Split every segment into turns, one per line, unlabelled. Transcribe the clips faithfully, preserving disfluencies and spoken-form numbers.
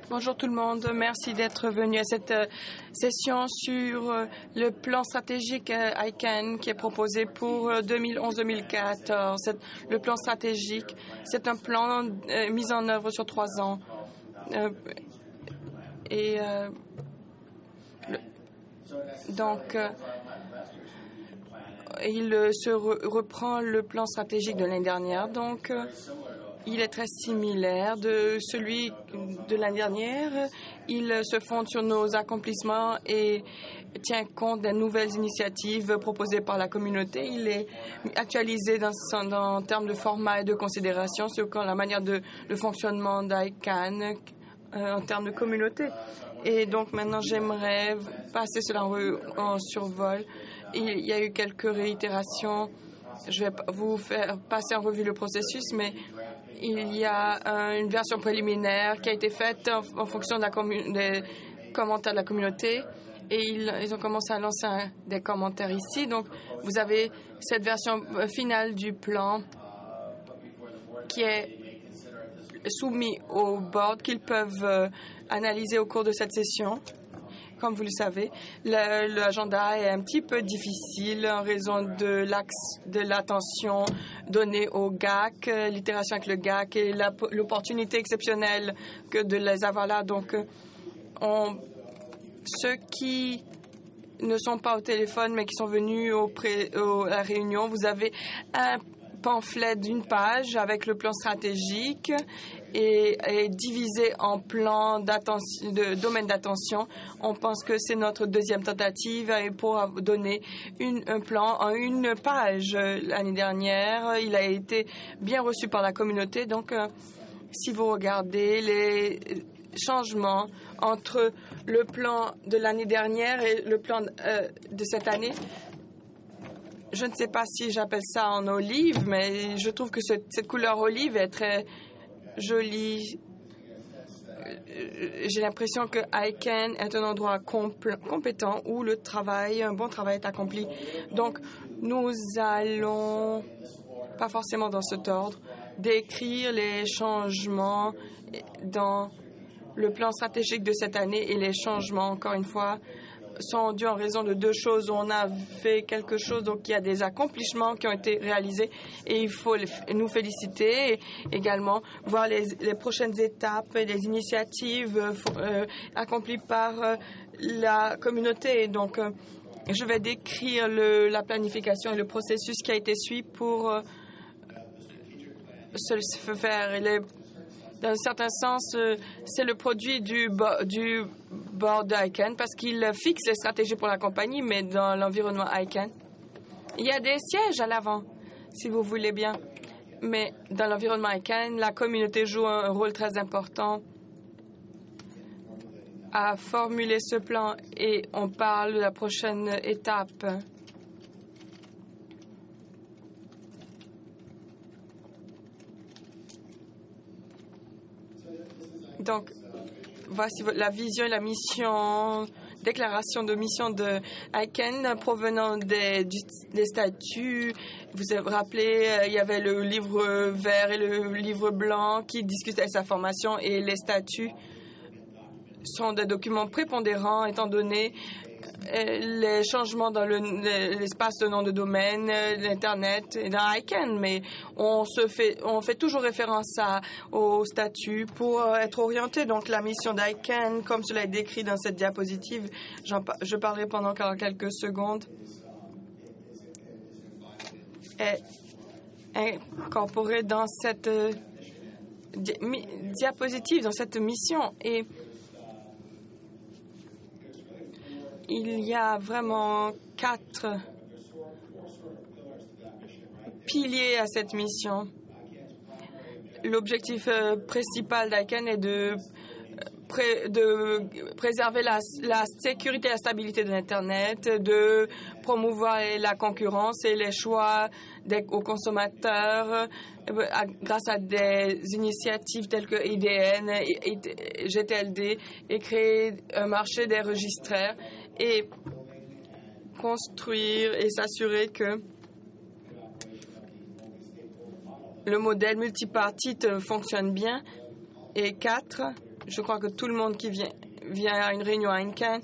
Bonjour tout le monde. Merci d'être venu à cette euh, session sur euh, le plan stratégique euh, I C A N qui est proposé pour euh, deux mille onze deux mille quatorze. Cette, le plan stratégique, c'est un plan euh, mis en œuvre sur trois ans. Euh, et euh, le, donc, euh, il euh, se re, reprend le plan stratégique de l'année dernière. Donc, euh, il est très similaire de celui de l'année dernière. Il se fonde sur nos accomplissements et tient compte des nouvelles initiatives proposées par la communauté. Il est actualisé dans, dans, en termes de format et de considération sur la manière de, de fonctionnement d'I C A N euh, en termes de communauté. Et donc maintenant, j'aimerais passer cela en, en survol. Il y a eu quelques réitérations. Je vais vous faire passer en revue le processus, mais il y a euh, une version préliminaire qui a été faite en, en fonction de la des commentaires de la communauté et ils, ils ont commencé à lancer un, des commentaires ici. Donc, vous avez cette version finale du plan qui est soumise au board qu'ils peuvent euh, analyser au cours de cette session. Comme vous le savez, l'agenda est un petit peu difficile en raison de l'axe de l'attention donnée au G A C, l'itération avec le G A C et l'opportunité exceptionnelle que de les avoir là. Donc, on, ceux qui ne sont pas au téléphone mais qui sont venus au pré, au, à la réunion, vous avez un pamphlet d'une page avec le plan stratégique et est divisé en plans de domaines d'attention. On pense que c'est notre deuxième tentative pour donner une, un plan en une page. L'année dernière, il a été bien reçu par la communauté. Donc, euh, si vous regardez les changements entre le plan de l'année dernière et le plan euh, de cette année, je ne sais pas si j'appelle ça en olive, mais je trouve que ce, cette couleur olive est très jolie. J'ai l'impression que I C A N est un endroit compétent où le travail, un bon travail est accompli. Donc, nous allons, pas forcément dans cet ordre, décrire les changements dans le plan stratégique de cette année et les changements, encore une fois, sont dus en raison de deux choses. On a fait quelque chose, donc il y a des accomplissements qui ont été réalisés et il faut nous féliciter et également voir les, les prochaines étapes et les initiatives euh, accomplies par euh, la communauté. Donc, euh, je vais décrire le, la planification et le processus qui a été suivi pour euh, se faire. Les, dans un certain sens, euh, c'est le produit du, du board de I C A N parce qu'il fixe les stratégies pour la compagnie, mais dans l'environnement I C A N, il y a des sièges à l'avant, si vous voulez bien. Mais dans l'environnement I C A N, la communauté joue un rôle très important à formuler ce plan et on parle de la prochaine étape. Donc, voici la vision et la mission, déclaration de mission de I C A N provenant des, du, des statuts. Vous vous rappelez, il y avait le livre vert et le livre blanc qui discutaient sa formation et les statuts sont des documents prépondérants étant donné les changements dans l'espace le, de nom de domaine, l'Internet et dans I C A N, mais on se fait, on fait toujours référence à, au statut pour être orienté. Donc, la mission d'I C A N, comme cela est décrit dans cette diapositive, je parlerai pendant quelques secondes, est incorporée dans cette euh, di diapositive, dans cette mission. Et il y a vraiment quatre piliers à cette mission. L'objectif euh, principal d'I C A N est de, pré de préserver la, la sécurité et la stabilité de l'Internet, de promouvoir la concurrence et les choix des, aux consommateurs euh, à, grâce à des initiatives telles que I D N, G T L D et créer un marché des registraires et construire et s'assurer que le modèle multipartite fonctionne bien. Et quatre, je crois que tout le monde qui vient, vient à une réunion à ICANN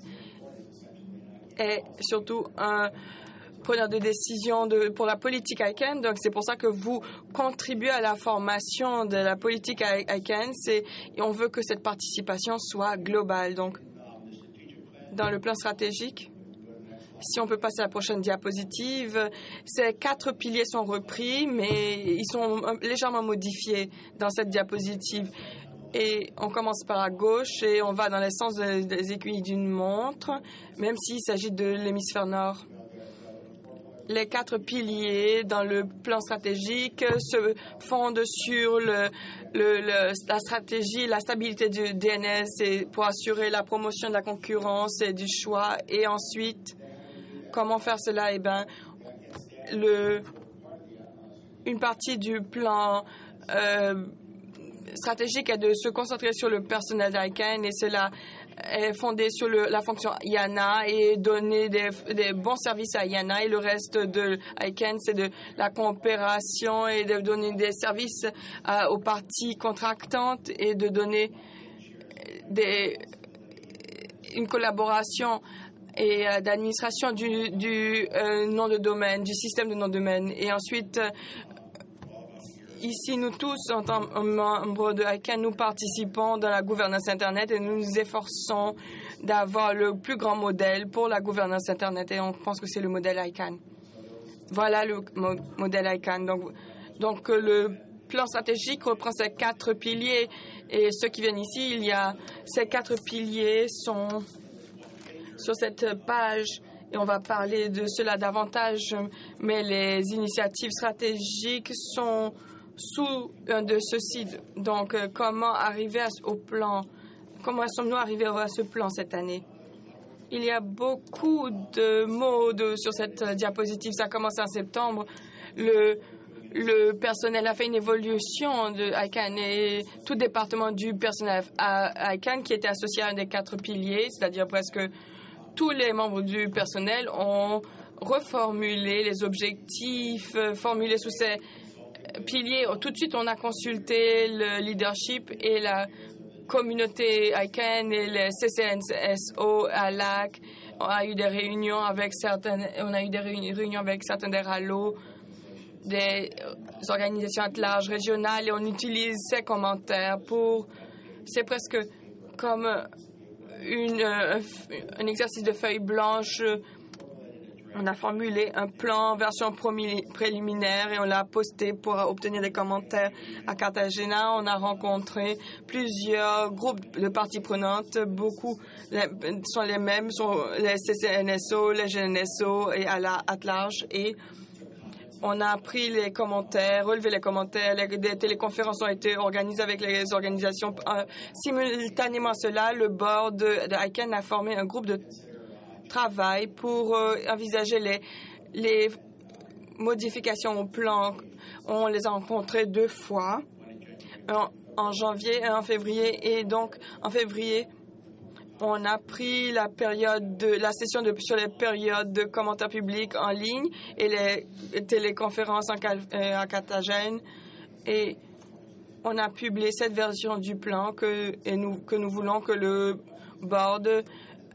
est surtout un preneur de décision de, pour la politique ICANN. Donc, c'est pour ça que vous contribuez à la formation de la politique ICANN. Et on veut que cette participation soit globale. Donc, dans le plan stratégique, si on peut passer à la prochaine diapositive, ces quatre piliers sont repris, mais ils sont légèrement modifiés dans cette diapositive. Et on commence par à gauche et on va dans le sens des, des aiguilles d'une montre, même s'il s'agit de l'hémisphère nord. Les quatre piliers dans le plan stratégique se fondent sur le, le, le, la stratégie, la stabilité du D N S et pour assurer la promotion de la concurrence et du choix. Et ensuite, comment faire cela? Eh bien, le, une partie du plan euh, stratégique est de se concentrer sur le personnel d'ICANN et cela est fondé sur le, la fonction I A N A et donner des, des bons services à I A N A. Et le reste de ICANN, c'est de la coopération et de donner des services euh, aux parties contractantes et de donner des, une collaboration et euh, d'administration du, du euh, nom de domaine, du système de nom de domaine. Et ensuite, euh, ici, nous tous, en tant que membres de ICANN, nous participons dans la gouvernance Internet et nous nous efforçons d'avoir le plus grand modèle pour la gouvernance Internet et on pense que c'est le modèle ICANN. Voilà le mo modèle ICANN. Donc, donc, le plan stratégique reprend ces quatre piliers et ceux qui viennent ici, il y a ces quatre piliers sont sur cette page. Et on va parler de cela davantage, mais les initiatives stratégiques sont sous un de ceux-ci. Donc, euh, comment arriver à, au plan? Comment sommes-nous arrivés à ce plan cette année? Il y a beaucoup de mots de, sur cette euh, diapositive. Ça a commencé en septembre. Le, le personnel a fait une évolution de ICANN et tout département du personnel à ICANN qui était associé à un des quatre piliers, c'est-à-dire presque tous les membres du personnel ont reformulé les objectifs formulés sous ces piliers. Tout de suite, on a consulté le leadership et la communauté ICANN et les C C N S O à L A C. On a eu des réunions avec certaines, on a eu des réunions avec certains des R A L O, des organisations à large régionales et on utilise ces commentaires pour, c'est presque comme Une, un, un exercice de feuille blanche. On a formulé un plan version préliminaire et on l'a posté pour obtenir des commentaires à Cartagena. On a rencontré plusieurs groupes de parties prenantes. Beaucoup sont les mêmes, sont les C C N S O, les G N S O et à la at large. Et on a pris les commentaires, relevé les commentaires. Les, des téléconférences ont été organisées avec les organisations. Euh, simultanément à cela, le board de, de ICANN a formé un groupe de travail pour euh, envisager les, les modifications au plan. On les a rencontrés deux fois, en, en janvier et en février. Et donc, en février, on a pris la période de la session de, sur les périodes de commentaires publics en ligne et les téléconférences en, euh, à Carthagène et on a publié cette version du plan que, et nous, que nous voulons que le board euh,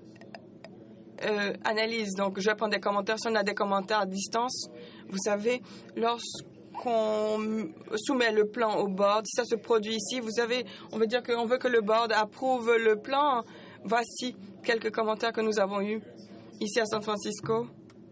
analyse. Donc, je vais prendre des commentaires. Si on a des commentaires à distance, vous savez, lorsqu'on soumet le plan au board, si ça se produit ici, vous savez, on veut dire qu'on veut que le board approuve le plan. Voici quelques commentaires que nous avons eus ici à San Francisco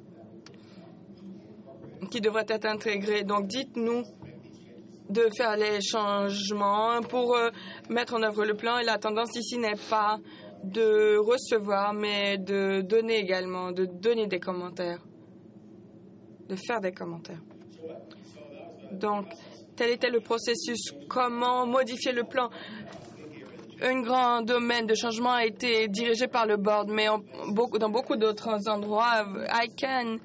qui devraient être intégrés. Donc, dites-nous de faire les changements pour euh, mettre en œuvre le plan. Et la tendance ici n'est pas de recevoir, mais de donner également, de donner des commentaires, de faire des commentaires. Donc, tel était le processus. Comment modifier le plan? Un grand domaine de changement a été dirigé par le board, mais on, beaucoup, dans beaucoup d'autres endroits, ICANN,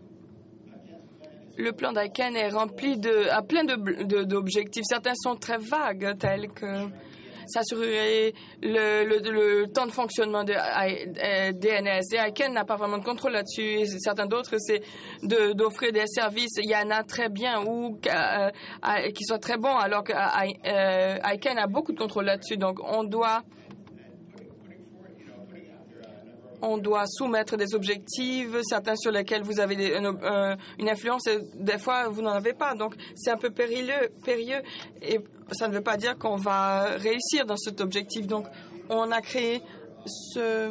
le plan d'ICANN est rempli de, à plein d'objectifs. Certains sont très vagues, tels que s'assurer le, le, le temps de fonctionnement de D N S. Et ICANN n'a pas vraiment de contrôle là-dessus. Certains d'autres, c'est d'offrir de, des services. Il y en a très bien ou euh, qui sont très bons, alors que euh, ICANN a beaucoup de contrôle là-dessus. Donc, on doit on doit soumettre des objectifs, certains sur lesquels vous avez des, une, euh, une influence et des fois vous n'en avez pas. Donc c'est un peu périlleux, périlleux et ça ne veut pas dire qu'on va réussir dans cet objectif. Donc on a créé ce...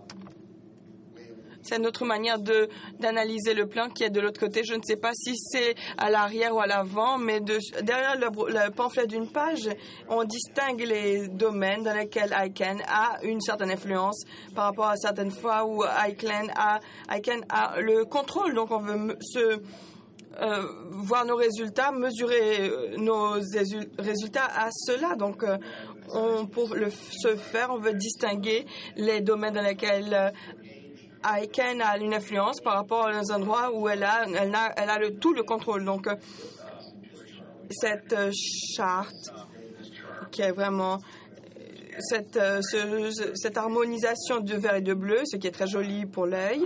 C'est notre manière de, d'analyser le plan qui est de l'autre côté. Je ne sais pas si c'est à l'arrière ou à l'avant, mais de, derrière le, le pamphlet d'une page, on distingue les domaines dans lesquels I C A N a une certaine influence par rapport à certaines fois où I C A N a, I C A N a le contrôle. Donc on veut se, euh, voir nos résultats, mesurer nos résultats à cela. Donc euh, on, pour le, ce faire, on veut distinguer les domaines dans lesquels euh, I C A N a une influence par rapport aux endroits où elle a, elle a, elle a le, tout le contrôle. Donc, euh, cette euh, charte qui est vraiment cette, euh, ce, cette harmonisation de vert et de bleu, ce qui est très joli pour l'œil.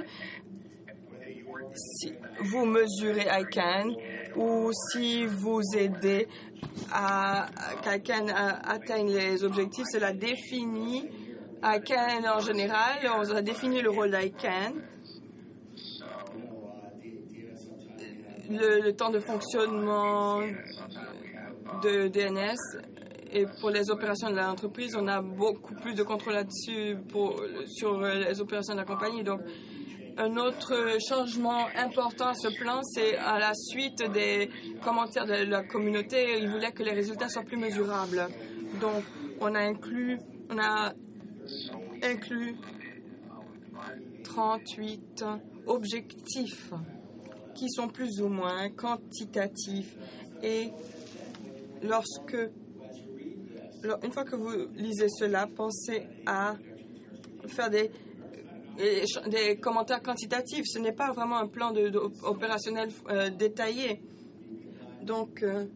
Si vous mesurez I C A N ou si vous aidez à, à qu'I C A N atteigne les objectifs, cela définit I C A N en général. On a défini le rôle d'I C A N, le, le temps de fonctionnement de D N S, et pour les opérations de l'entreprise, on a beaucoup plus de contrôle là-dessus pour, sur les opérations de la compagnie. Donc, un autre changement important à ce plan, c'est à la suite des commentaires de la communauté, ils voulaient que les résultats soient plus mesurables. Donc, on a inclus, on a inclus trente-huit objectifs qui sont plus ou moins quantitatifs. Et lorsque, une fois que vous lisez cela, pensez à faire des, des commentaires quantitatifs. Ce n'est pas vraiment un plan de, de, opérationnel euh, détaillé. Donc, euh,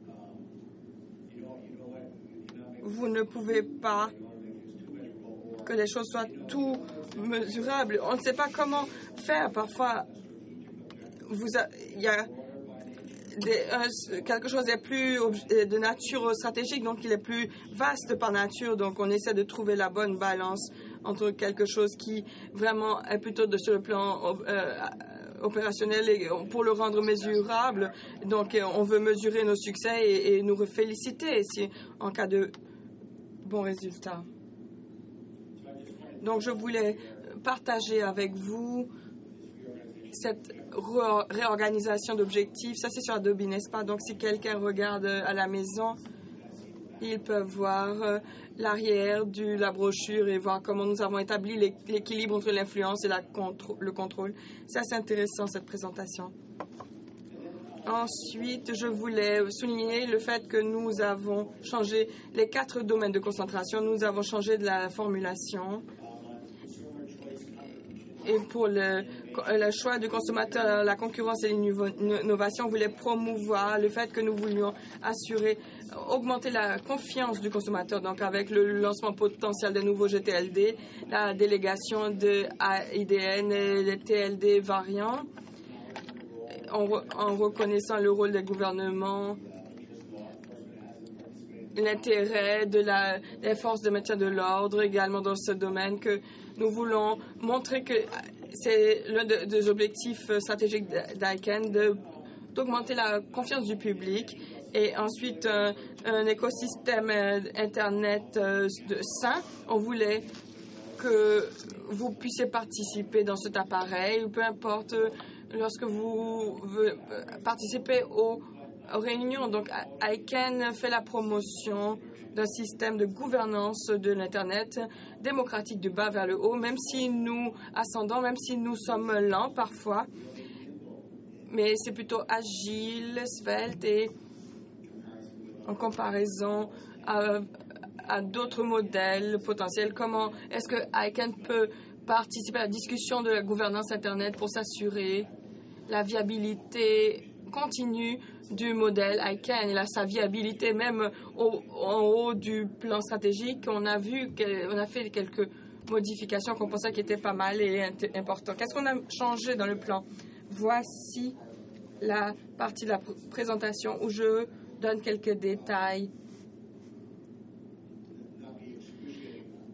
vous ne pouvez pas que les choses soient tout mesurables. On ne sait pas comment faire. Parfois, vous a, il y a des, un, quelque chose est plus de nature stratégique, donc il est plus vaste par nature. Donc, on essaie de trouver la bonne balance entre quelque chose qui vraiment est plutôt de, sur le plan euh, opérationnel et pour le rendre mesurable. Donc, on veut mesurer nos succès et, et nous féliciter si, en cas de bons résultats. Donc, je voulais partager avec vous cette réorganisation d'objectifs. Ça, c'est sur Adobe, n'est-ce pas? Donc, si quelqu'un regarde à la maison, ils peuvent voir euh, l'arrière de la brochure et voir comment nous avons établi l'équilibre entre l'influence et la contr- le contrôle. C'est assez intéressant, cette présentation. Ensuite, je voulais souligner le fait que nous avons changé les quatre domaines de concentration. Nous avons changé de la formulation. Et pour le, le choix du consommateur, la concurrence et l'innovation, on voulait promouvoir le fait que nous voulions assurer, augmenter la confiance du consommateur. Donc, avec le lancement potentiel de nouveaux G T L D, la délégation de I D N et les T L D variants, en, re, en reconnaissant le rôle des gouvernements, l'intérêt de la, des forces de maintien de l'ordre également dans ce domaine, que nous voulons montrer que c'est l'un de, des objectifs stratégiques d'I C A N de, d'augmenter la confiance du public et ensuite un, un écosystème Internet de, sain. On voulait que vous puissiez participer dans cet appareil, peu importe lorsque vous participez aux réunions. Donc, I C A N fait la promotion d'un système de gouvernance de l'Internet démocratique du bas vers le haut, même si nous ascendons, même si nous sommes lents parfois, mais c'est plutôt agile, svelte et en comparaison à, à d'autres modèles potentiels. Comment est-ce que I C A N peut participer à la discussion de la gouvernance Internet pour s'assurer la viabilité continue du modèle I C A N et la, sa viabilité même au, en haut du plan stratégique? On a vu qu'on a fait quelques modifications qu'on pensait qui étaient pas mal et importantes. Qu'est-ce qu'on a changé dans le plan? Voici la partie de la pr- présentation où je donne quelques détails.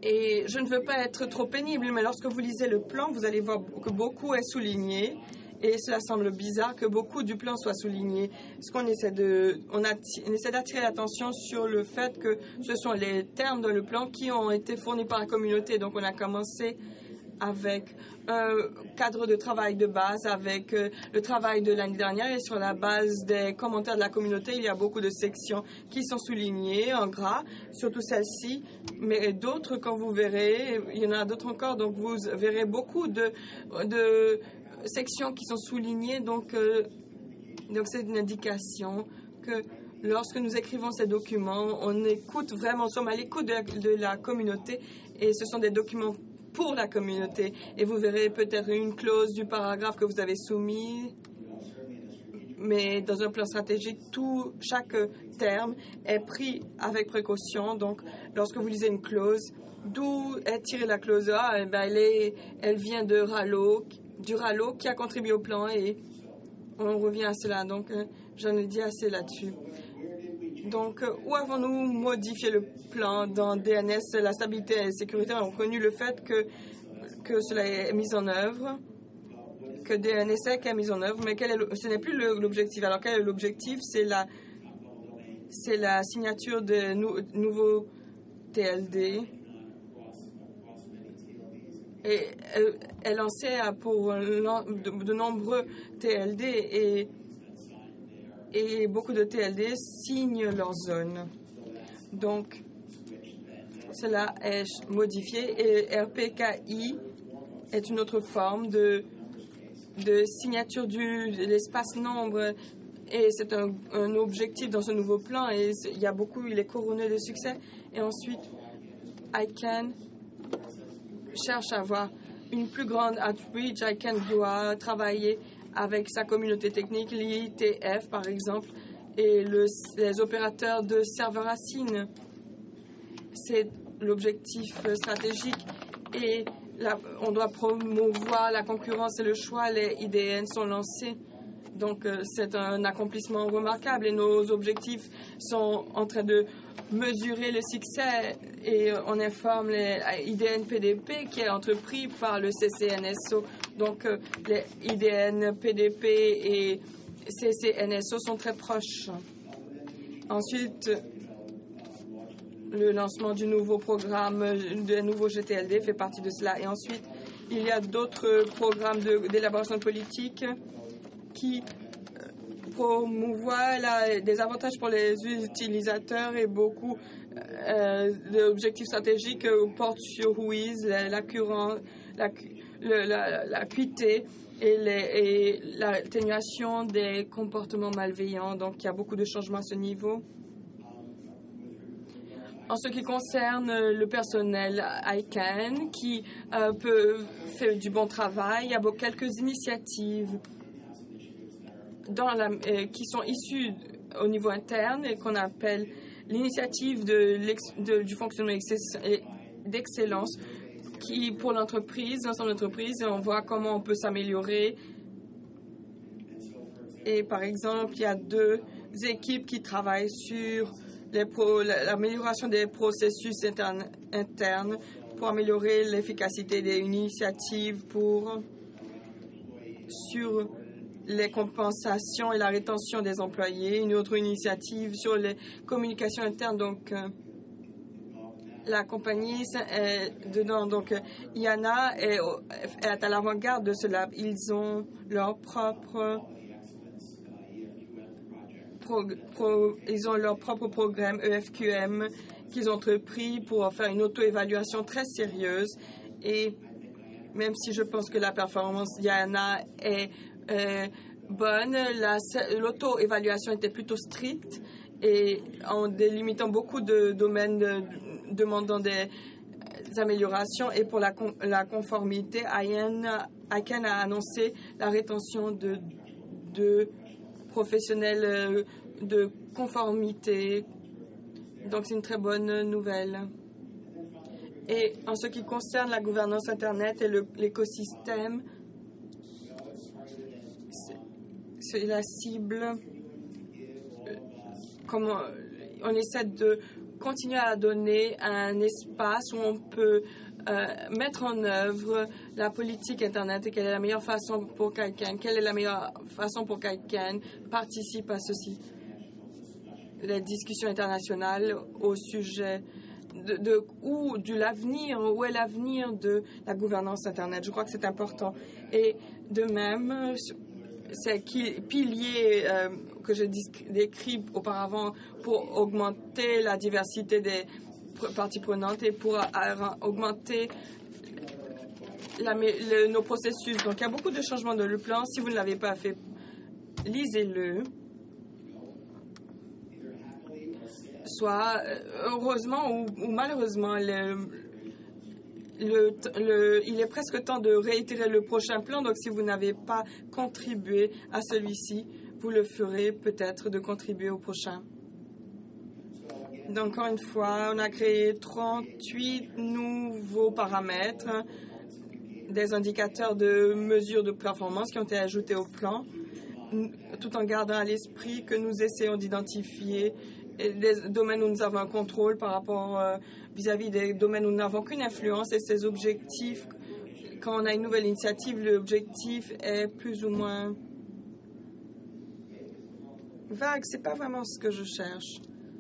Et je ne veux pas être trop pénible, mais lorsque vous lisez le plan, vous allez voir que beaucoup est souligné. Et cela semble bizarre que beaucoup du plan soit souligné. Ce qu'on essaie de, on, atti, on essaie d'attirer l'attention sur le fait que ce sont les termes dans le plan qui ont été fournis par la communauté. Donc on a commencé avec un cadre de travail de base, avec euh, le travail de l'année dernière, et sur la base des commentaires de la communauté, il y a beaucoup de sections qui sont soulignées en gras, surtout celle-ci, mais d'autres, quand vous verrez, il y en a d'autres encore, donc vous verrez beaucoup de, de sections qui sont soulignées, donc euh, donc c'est une indication que lorsque nous écrivons ces documents, on écoute vraiment, nous sommes à l'écoute de, de la communauté, et ce sont des documents pour la communauté. Et vous verrez peut-être une clause du paragraphe que vous avez soumis, mais dans un plan stratégique, tout, chaque terme est pris avec précaution. Donc, lorsque vous lisez une clause, d'où est tirée la clause A, eh ben, elle, est, elle vient de Rallo, du Rallo qui a contribué au plan, et on revient à cela. Donc, j'en ai dit assez là-dessus. Donc, où avons-nous modifié le plan dans D N S? La stabilité et la sécurité ont reconnu le fait que, que cela est mis en œuvre, que D N S E C est mis en œuvre, mais quel est le, ce n'est plus l'objectif. Alors, quel est l'objectif? C'est la, c'est la signature de nou, nouveaux T L D. Et elle est lancée pour de, de nombreux T L D, et et beaucoup de T L D signent leur zone. Donc, cela est modifié, et R P K I est une autre forme de, de signature du, de l'espace nombre, et c'est un, un objectif dans ce nouveau plan, et il y a beaucoup, il est couronné de succès. Et ensuite, I C A N cherche à avoir une plus grande outreach. I C A N doit travailler avec sa communauté technique, l'I T F par exemple, et le, les opérateurs de serveurs racines. C'est l'objectif stratégique, et la, on doit promouvoir la concurrence et le choix. Les I D N sont lancés, donc euh, c'est un accomplissement remarquable, et nos objectifs sont en train de mesurer le succès, et on informe les I D N P D P qui est entrepris par le C C N S O. Donc euh, les I D N P D P et C C N S O sont très proches. Ensuite, le lancement du nouveau programme, du nouveau G T L D fait partie de cela. Et ensuite, il y a d'autres programmes d'élaboration de, politique qui promouvoient la, des avantages pour les utilisateurs, et beaucoup euh, d'objectifs stratégiques euh, portent sur W I S, la, la, la, la, la, l'acuité et, les, et l'atténuation des comportements malveillants. Donc, il y a beaucoup de changements à ce niveau. En ce qui concerne le personnel I C A N qui euh, peut faire du bon travail, il y a quelques initiatives dans la, euh, qui sont issues au niveau interne et qu'on appelle l'initiative de de, du fonctionnement d'excellence qui, pour l'entreprise, l'ensemble de l'entreprise, on voit comment on peut s'améliorer. Et par exemple, il y a deux équipes qui travaillent sur l'amélioration des processus internes, internes pour améliorer l'efficacité des initiatives pour, sur les compensations et la rétention des employés. Une autre initiative sur les communications internes. Donc, euh, la compagnie est dedans. Donc, I A N A est, est à l'avant-garde de cela. Ils ont leur propre Pro, pro, ils ont leur propre programme E F Q M qu'ils ont entrepris pour faire une auto-évaluation très sérieuse. Et même si je pense que la performance d'I A N A est euh, bonne, l'auto-évaluation était plutôt stricte, et en délimitant beaucoup de domaines de, demandant des, des améliorations. Et pour la, la conformité, I C A N a annoncé la rétention de, de professionnels de conformité. Donc, c'est une très bonne nouvelle. Et en ce qui concerne la gouvernance Internet et l'écosystème, c'est la cible. Comment on essaie de continuer à donner un espace où on peut euh, mettre en œuvre la politique Internet et quelle est la meilleure façon pour quelqu'un, quelle est la meilleure façon pour quelqu'un participe à ceci. Les discussions internationales au sujet de, de où de l'avenir, où est l'avenir de la gouvernance Internet. Je crois que c'est important. Et de même, ces piliers euh, que j'ai décrits auparavant pour augmenter la diversité des parties prenantes et pour augmenter la, le, nos processus. Donc, il y a beaucoup de changements dans le plan. Si vous ne l'avez pas fait, lisez-le. Soit heureusement ou, ou malheureusement, le, le, le, il est presque temps de réitérer le prochain plan. Donc, si vous n'avez pas contribué à celui-ci, vous le ferez peut-être de contribuer au prochain. Donc, encore une fois, on a créé trente-huit nouveaux paramètres, des indicateurs de mesure de performance qui ont été ajoutés au plan, tout en gardant à l'esprit que nous essayons d'identifier des domaines où nous avons un contrôle par rapport euh, vis-à-vis des domaines où nous n'avons qu'une influence et ces objectifs. Quand on a une nouvelle initiative, l'objectif est plus ou moins vague. C'est pas vraiment ce que je cherche.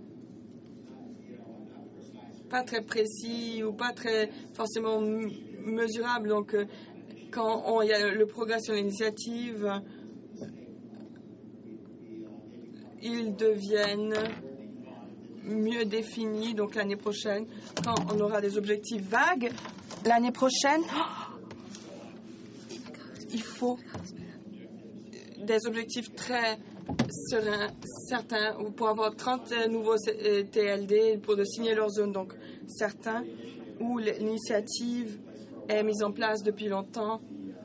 Pas très précis ou pas très forcément mesurable. Donc, euh, quand on, il y a le progrès sur l'initiative, ils deviennent mieux définis. Donc, l'année prochaine, quand on aura des objectifs vagues, l'année prochaine, il faut des objectifs très sereins, certains, pour avoir trente nouveaux T L D pour de signer leur zone. Donc, certains où l'initiative est mise en place depuis longtemps.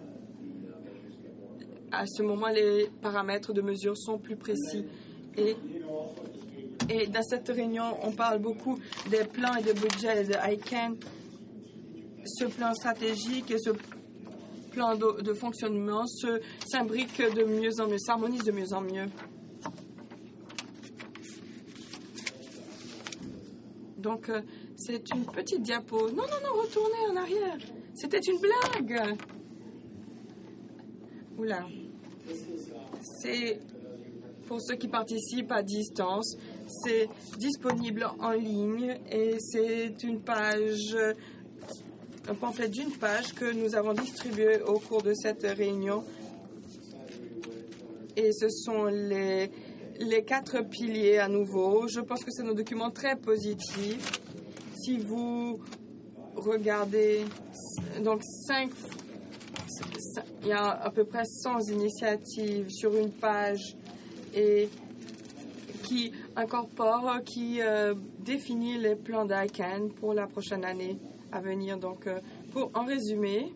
À ce moment, les paramètres de mesure sont plus précis. Et Et dans cette réunion, on parle beaucoup des plans et des budgets de I C A N. Ce plan stratégique et ce plan de, de fonctionnement se s'imbriquent de mieux en mieux, s'harmonisent de mieux en mieux. Donc, euh, c'est une petite diapo. Non, non, non, retournez en arrière. C'était une blague. Oula. C'est pour ceux qui participent à distance. C'est disponible en ligne et c'est une page, un pamphlet d'une page que nous avons distribué au cours de cette réunion. Et ce sont les, les quatre piliers à nouveau. Je pense que c'est un document très positif. Si vous regardez, donc cinq, il y a à peu près cent initiatives sur une page et qui incorpore, qui euh, définit les plans d'I C A N pour la prochaine année à venir. Donc, euh, pour en résumé,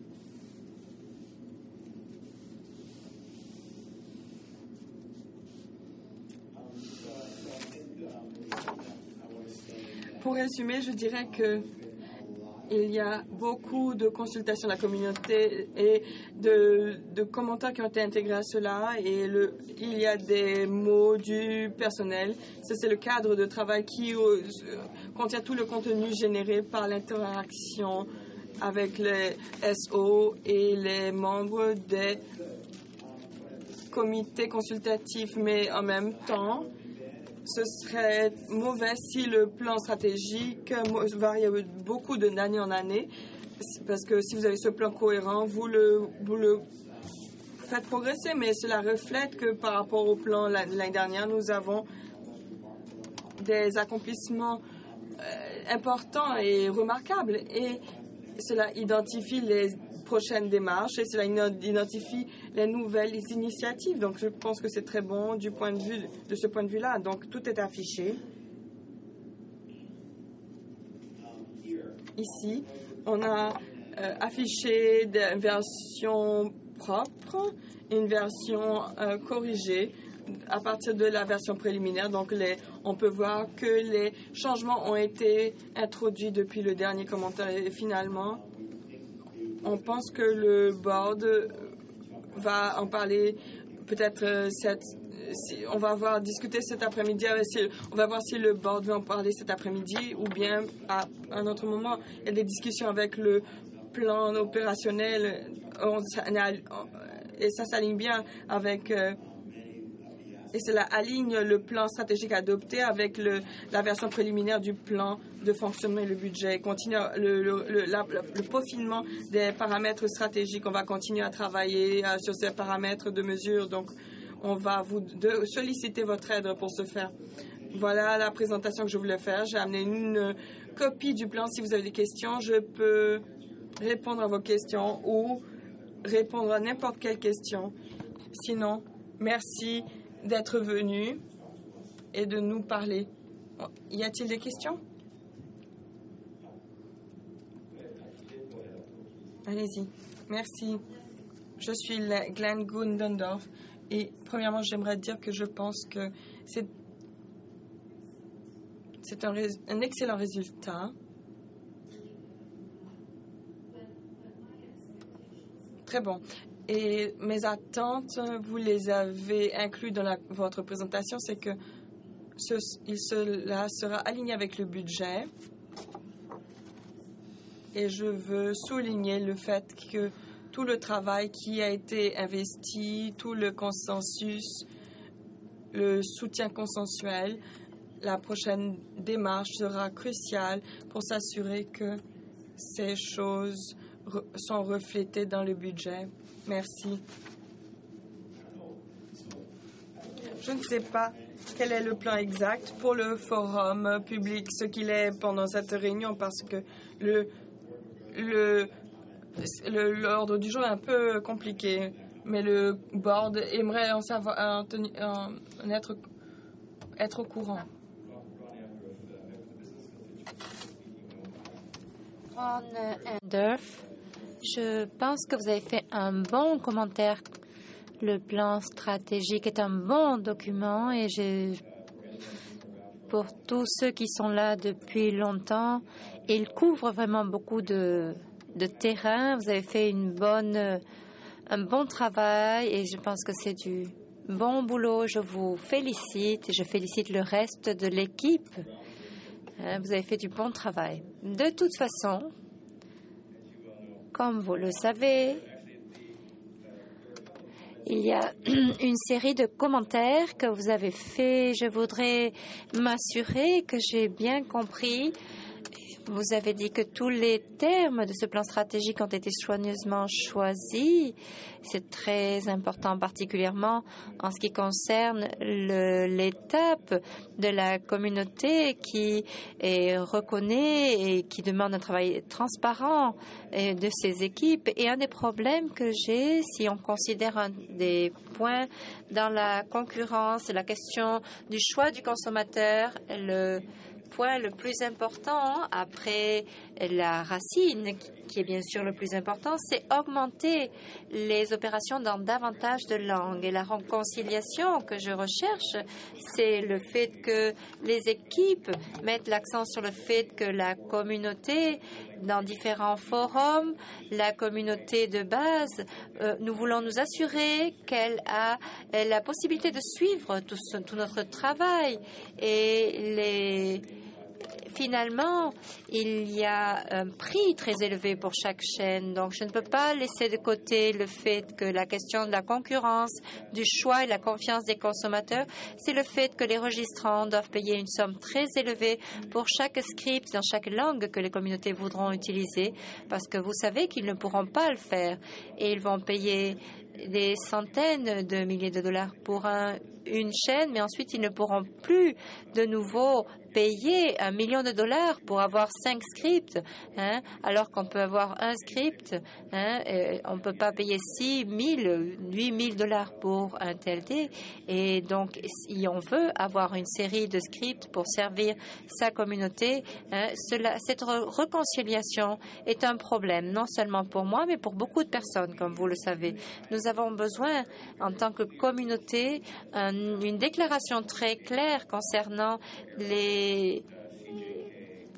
pour résumer, je dirais que il y a beaucoup de consultations de la communauté et de, de commentaires qui ont été intégrés à cela. Et le, il y a des mots du personnel. Ça, c'est le cadre de travail qui euh, contient tout le contenu généré par l'interaction avec les S O et les membres des comités consultatifs. Mais en même temps, ce serait mauvais si le plan stratégique variait beaucoup d'année en année, parce que si vous avez ce plan cohérent, vous le, vous le faites progresser, mais cela reflète que par rapport au plan l'année dernière, nous avons des accomplissements euh, importants et remarquables, et cela identifie les prochaines démarches et cela identifie les nouvelles initiatives. Donc, je pense que c'est très bon du point de vue de ce point de vue-là. Donc, tout est affiché. Ici, on a euh, affiché des versions propres et une version euh, corrigée à partir de la version préliminaire. Donc, les, on peut voir que les changements ont été introduits depuis le dernier commentaire et finalement, on pense que le board va en parler peut-être cette, si, on va voir discuter cet après-midi. On va voir si le board veut en parler cet après-midi ou bien à un autre moment. Il y a des discussions avec le plan opérationnel on, et ça s'aligne bien avec... Euh, et cela aligne le plan stratégique adopté avec le, la version préliminaire du plan de fonctionnement et le budget. Continue le, le, le, la, le peaufinement des paramètres stratégiques. On va continuer à travailler euh, sur ces paramètres de mesure. Donc, on va vous de, solliciter votre aide pour ce faire. Voilà la présentation que je voulais faire. J'ai amené une copie du plan. Si vous avez des questions, je peux répondre à vos questions ou répondre à n'importe quelle question. Sinon, merci d'être venu et de nous parler. Y a-t-il des questions? Allez-y. Merci. Je suis Glenn Gundendorf et premièrement, j'aimerais dire que je pense que c'est c'est un, un excellent résultat. Très bon. Et mes attentes, vous les avez inclus dans la, votre présentation, c'est que ce, il, cela sera aligné avec le budget. Et je veux souligner le fait que tout le travail qui a été investi, tout le consensus, le soutien consensuel, la prochaine démarche sera cruciale pour s'assurer que ces choses re, sont reflétées dans le budget. Merci. Je ne sais pas quel est le plan exact pour le forum public, ce qu'il est pendant cette réunion, parce que le le l'ordre du jour est un peu compliqué, mais le board aimerait en savoir, en, en, en être être au courant.
Ron Endorf. Je pense que vous avez fait un bon commentaire. Le plan stratégique est un bon document et je, pour tous ceux qui sont là depuis longtemps, il couvre vraiment beaucoup de, de terrain. Vous avez fait une bonne, un bon travail et je pense que c'est du bon boulot. Je vous félicite et je félicite le reste de l'équipe. Vous avez fait du bon travail. De toute façon, comme vous le savez, il y a une série de commentaires que vous avez faits. Je voudrais m'assurer que j'ai bien compris. Vous avez dit que tous les termes de ce plan stratégique ont été soigneusement choisis. C'est très important, particulièrement en ce qui concerne l'étape de la communauté qui est reconnaît et qui demande un travail transparent de ses équipes. Et un des problèmes que j'ai, si on considère un des points dans la concurrence, la question du choix du consommateur, le point le plus important après la racine, qui est bien sûr le plus important, c'est augmenter les opérations dans davantage de langues. Et la réconciliation que je recherche, c'est le fait que les équipes mettent l'accent sur le fait que la communauté, dans différents forums, la communauté de base, euh, nous voulons nous assurer qu'elle a la possibilité de suivre tout, ce, tout notre travail et les Finalement, il y a un prix très élevé pour chaque chaîne. Donc, je ne peux pas laisser de côté le fait que la question de la concurrence, du choix et la confiance des consommateurs, c'est le fait que les registrants doivent payer une somme très élevée pour chaque script dans chaque langue que les communautés voudront utiliser, parce que vous savez qu'ils ne pourront pas le faire. Et ils vont payer des centaines de milliers de dollars pour un, une chaîne, mais ensuite ils ne pourront plus de nouveau payer un million de dollars pour avoir cinq scripts, hein, alors qu'on peut avoir un script, hein, et on ne peut pas payer six mille, huit mille dollars pour un T L D. Et donc, si on veut avoir une série de scripts pour servir sa communauté, hein, cela, cette re réconciliation est un problème, non seulement pour moi, mais pour beaucoup de personnes, comme vous le savez. Nous avons besoin, en tant que communauté, un, une déclaration très claire concernant les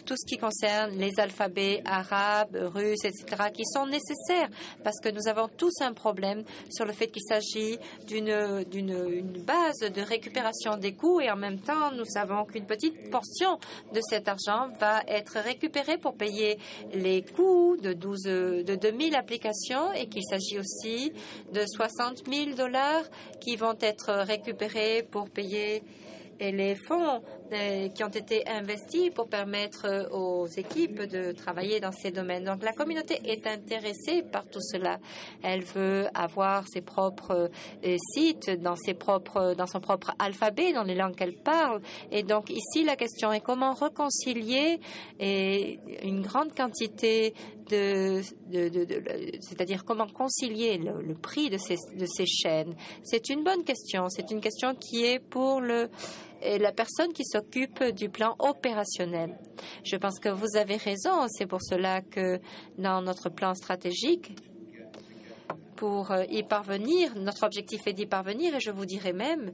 tout ce qui concerne les alphabets arabes, russes, et cetera, qui sont nécessaires parce que nous avons tous un problème sur le fait qu'il s'agit d'une d'une base de récupération des coûts et en même temps, nous savons qu'une petite portion de cet argent va être récupérée pour payer les coûts de, douze, de deux mille applications et qu'il s'agit aussi de soixante mille dollars qui vont être récupérés pour payer et les fonds euh, qui ont été investis pour permettre aux équipes de travailler dans ces domaines. Donc la communauté est intéressée par tout cela. Elle veut avoir ses propres euh, sites dans, ses propres, dans son propre alphabet, dans les langues qu'elle parle. Et donc ici, la question est comment réconcilier et une grande quantité de, de, de, de, de c'est-à-dire comment concilier le, le prix de ces, de ces chaînes. C'est une bonne question. C'est une question qui est pour le et la personne qui s'occupe du plan opérationnel. Je pense que vous avez raison. C'est pour cela que dans notre plan stratégique, pour y parvenir, notre objectif est d'y parvenir et je vous dirais même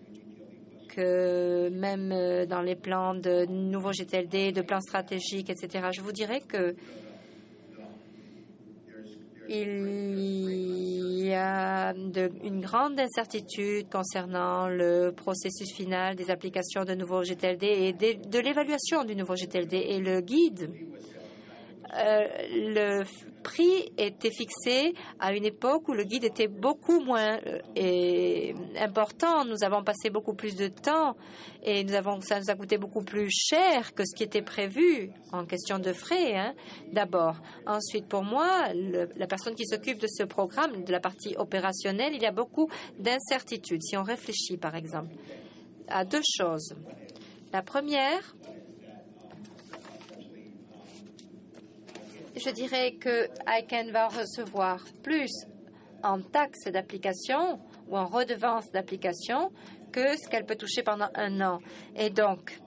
que même dans les plans de nouveaux G T L D, de plans stratégiques, et cetera, je vous dirais que il y a de, une grande incertitude concernant le processus final des applications de nouveaux G T L D et de, de l'évaluation du nouveau G T L D et le guide. Euh, le prix était fixé à une époque où le guide était beaucoup moins euh, et important. Nous avons passé beaucoup plus de temps et nous avons, ça nous a coûté beaucoup plus cher que ce qui était prévu en question de frais, hein, d'abord. Ensuite, pour moi, le, la personne qui s'occupe de ce programme, de la partie opérationnelle, il y a beaucoup d'incertitudes. Si on réfléchit, par exemple, à deux choses. La première, je dirais que I C A N va recevoir plus en taxes d'application ou en redevance d'application que ce qu'elle peut toucher pendant un an. Et donc,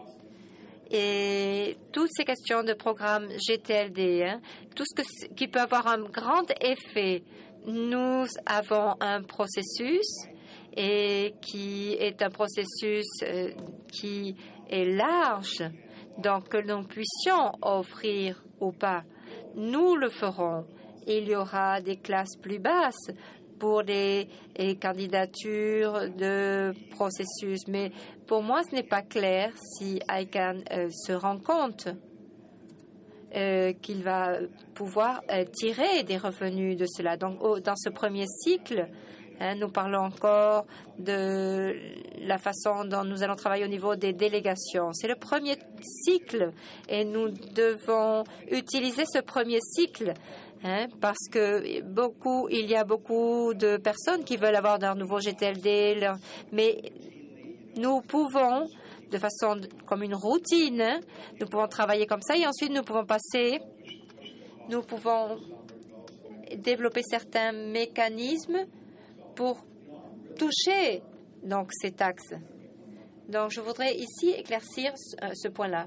et toutes ces questions de programme G T L D, hein, tout ce que, qui peut avoir un grand effet, nous avons un processus et qui est un processus euh, qui est large, donc que nous puissions offrir ou pas. Nous le ferons. Il y aura des classes plus basses pour les, les candidatures de processus. Mais pour moi, ce n'est pas clair si I C A N euh, se rend compte euh, qu'il va pouvoir euh, tirer des revenus de cela. Donc, oh, dans ce premier cycle, hein, nous parlons encore de la façon dont nous allons travailler au niveau des délégations. C'est le premier cycle et nous devons utiliser ce premier cycle hein, parce que beaucoup, il y a beaucoup de personnes qui veulent avoir leur nouveau G T L D, leur, mais nous pouvons, de façon comme une routine, hein, nous pouvons travailler comme ça et ensuite nous pouvons passer, nous pouvons développer certains mécanismes pour toucher donc ces taxes. Donc, je voudrais ici éclaircir ce, ce point-là.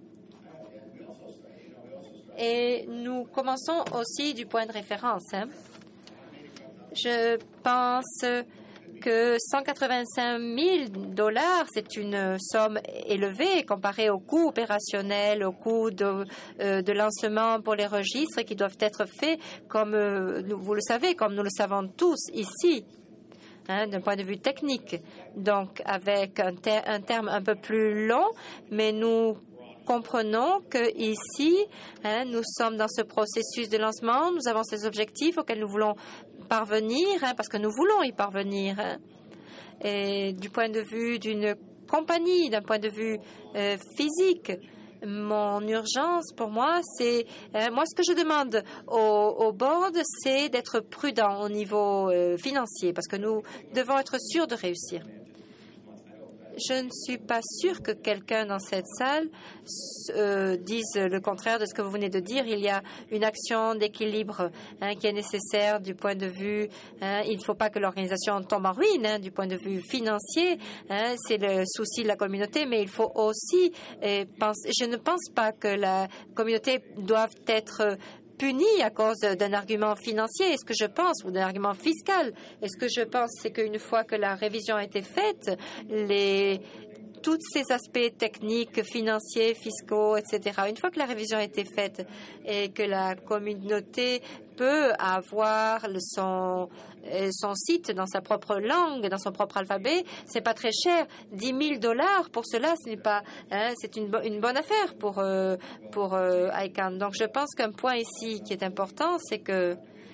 Et nous commençons aussi du point de référence. Hein. Je pense que cent quatre-vingt-cinq mille dollars, c'est une somme élevée comparée aux coûts opérationnels, aux coûts de, euh, de lancement pour les registres qui doivent être faits, comme euh, vous le savez, comme nous le savons tous ici. Hein, d'un point de vue technique, donc avec un, ter un terme un peu plus long, mais nous comprenons que ici, hein, nous sommes dans ce processus de lancement, nous avons ces objectifs auxquels nous voulons parvenir, hein, parce que nous voulons y parvenir. Hein. Et du point de vue d'une compagnie, d'un point de vue euh, physique, mon urgence pour moi, c'est euh, moi ce que je demande au, au board, c'est d'être prudent au niveau euh, financier parce que nous devons être sûrs de réussir. Je ne suis pas sûre que quelqu'un dans cette salle euh, dise le contraire de ce que vous venez de dire. Il y a une action d'équilibre hein, qui est nécessaire du point de vue. Hein, il ne faut pas que l'organisation tombe en ruine hein, du point de vue financier. Hein, c'est le souci de la communauté, mais il faut aussi euh, penser. Je ne pense pas que la communauté doive être punis à cause d'un argument financier. Est-ce que je pense, ou d'un argument fiscal? Est-ce que je pense, c'est qu'une fois que la révision a été faite, les tous ces aspects techniques, financiers, fiscaux, et cetera. Une fois que la révision a été faite et que la communauté peut avoir le, son, son site dans sa propre langue, dans son propre alphabet, c'est pas très cher. dix mille dollars pour cela, ce n'est pas, hein, c'est une, une bonne affaire pour, euh, pour euh, I C A N. Donc, je pense qu'un point ici qui est important, c'est que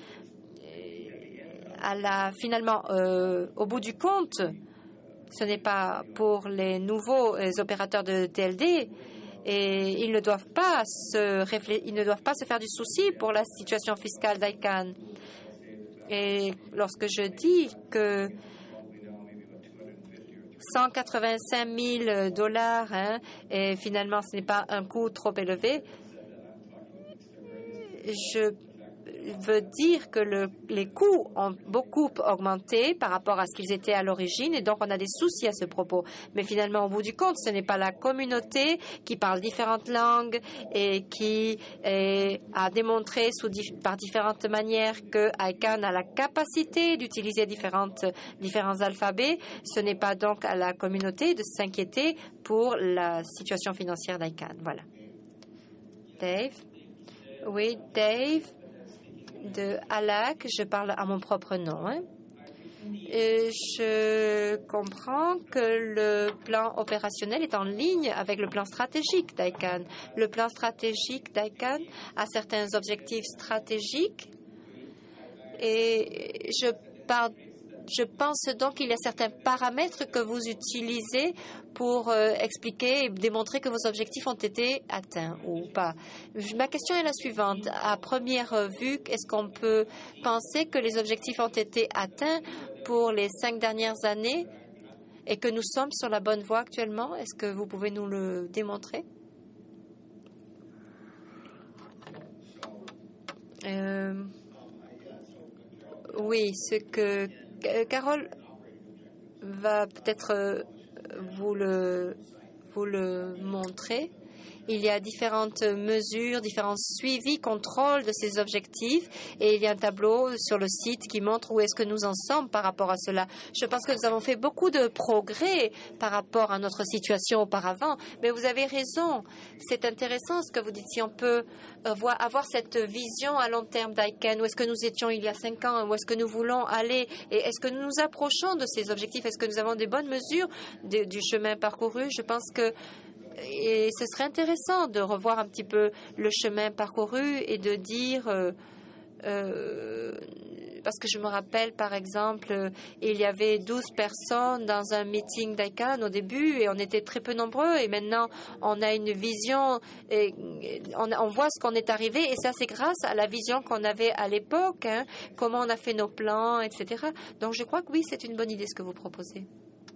à la, finalement, euh, au bout du compte, ce n'est pas pour les nouveaux euh, opérateurs de T L D et ils ne doivent pas se réflé- ils ne doivent pas se faire du souci pour la situation fiscale d'I C A N. Et lorsque je dis que cent quatre-vingt-cinq mille dollars, hein, et finalement ce n'est pas un coût trop élevé, je veut dire que le, les coûts ont beaucoup augmenté par rapport à ce qu'ils étaient à l'origine et donc on a des soucis à ce propos. Mais finalement, au bout du compte, ce n'est pas la communauté qui parle différentes langues et qui est, a démontré sous, par différentes manières que I C A N a la capacité d'utiliser différentes, différents alphabets. Ce n'est pas donc à la communauté de s'inquiéter pour la situation financière d'I C A N. Voilà. Dave? Oui, Dave? De ALAC, je parle à mon propre nom. Hein. Et je comprends que le plan opérationnel est en ligne avec le plan stratégique d'I C A N. Le plan stratégique d'I C A N a certains objectifs stratégiques et je, par, je pense donc qu'il y a certains paramètres que vous utilisez pour euh, expliquer et démontrer que vos objectifs ont été atteints ou pas. Ma question est la suivante. À première vue, est-ce qu'on peut penser que les objectifs ont été atteints pour les cinq dernières années et que nous sommes sur la bonne voie actuellement? Est-ce que vous pouvez nous le démontrer? Euh, oui, ce que Carole va peut-être vous le, vous le montrer. Il y a différentes mesures, différents suivis, contrôles de ces objectifs et il y a un tableau sur le site qui montre où est-ce que nous en sommes par rapport à cela. Je pense que nous avons fait beaucoup de progrès par rapport à notre situation auparavant, mais vous avez raison. C'est intéressant ce que vous dites. Si on peut avoir, avoir cette vision à long terme d'I C A N, où est-ce que nous étions il y a cinq ans, où est-ce que nous voulons aller et est-ce que nous nous approchons de ces objectifs, est-ce que nous avons des bonnes mesures de, du chemin parcouru? Je pense que Et ce serait intéressant de revoir un petit peu le chemin parcouru et de dire, euh, euh, parce que je me rappelle par exemple, euh, il y avait douze personnes dans un meeting d'I C A N au début et on était très peu nombreux et maintenant on a une vision, et on, on voit ce qu'on est arrivé et ça c'est grâce à la vision qu'on avait à l'époque, hein, comment on a fait nos plans, et cetera. Donc je crois que oui, c'est une bonne idée ce que vous proposez.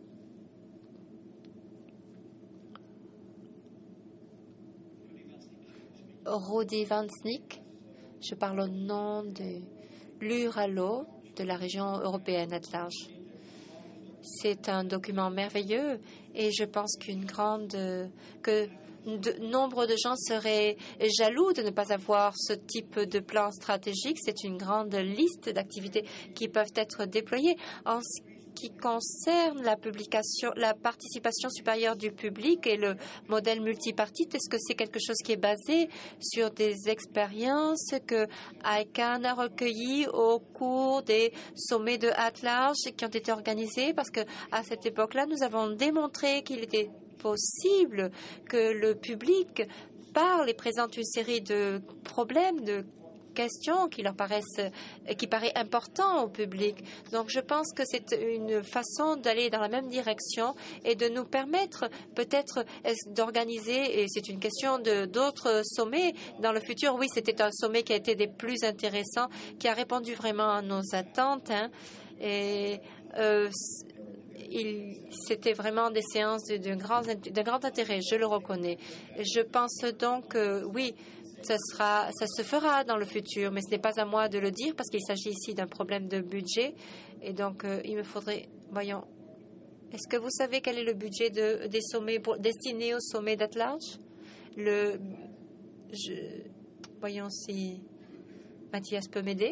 Rudi Van Snick, je parle au nom de l'U R A L O de la région européenne at large. C'est un document merveilleux et je pense qu'une grande que de, nombre de gens seraient jaloux de ne pas avoir ce type de plan stratégique. C'est une grande liste d'activités qui peuvent être déployées. En ce qui concerne la publication, la participation supérieure du public et le modèle multipartite, est-ce que c'est quelque chose qui est basé sur des expériences que I C A N a recueillies au cours des sommets de at large qui ont été organisés? Parce que à cette époque-là, nous avons démontré qu'il était possible que le public parle et présente une série de problèmes, de questions qui leur paraissent, qui paraît important au public. Donc, je pense que c'est une façon d'aller dans la même direction et de nous permettre peut-être d'organiser, et c'est une question de d'autres sommets dans le futur. Oui, c'était un sommet qui a été des plus intéressants, qui a répondu vraiment à nos attentes, hein, et euh, c'était vraiment des séances de, de, grand, de grand intérêt, je le reconnais. Je pense donc que, oui, Ça, sera, ça se fera dans le futur, mais ce n'est pas à moi de le dire parce qu'il s'agit ici d'un problème de budget. Et donc, euh, il me faudrait... Voyons, est-ce que vous savez quel est le budget de, des sommets pour, destiné au sommet d'at large? Le, je, voyons si Mathias peut m'aider.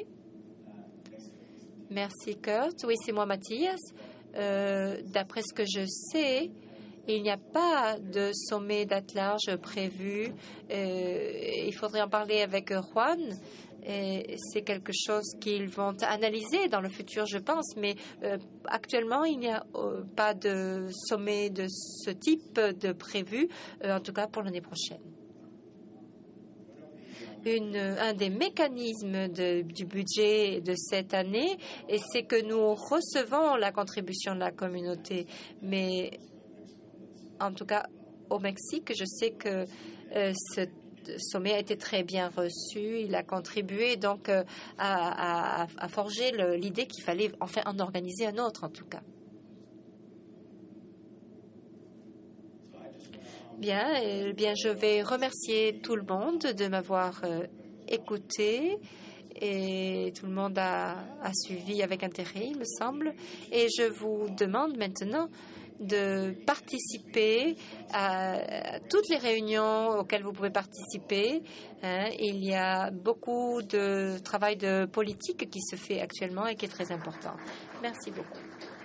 Merci, Kurt. Oui, c'est moi, Mathias. Euh, d'après ce que je sais, Il n'y a pas de sommet d'attelage prévu. Euh, il faudrait en parler avec Juan. C'est quelque chose qu'ils vont analyser dans le futur, je pense, mais euh, actuellement, il n'y a euh, pas de sommet de ce type de prévu, euh, en tout cas pour l'année prochaine. Une, un des mécanismes de, du budget de cette année, et c'est que nous recevons la contribution de la communauté, mais en tout cas au Mexique, je sais que euh, ce sommet a été très bien reçu. Il a contribué donc euh, à, à, à forger l'idée qu'il fallait enfin en organiser un autre, en tout cas. Bien, eh bien, je vais remercier tout le monde de m'avoir euh, écouté. Et tout le monde a, a suivi avec intérêt, il me semble. Et je vous demande maintenant de participer à toutes les réunions auxquelles vous pouvez participer. Hein. Il y a beaucoup de travail de politique qui se fait actuellement et qui est très important. Merci beaucoup.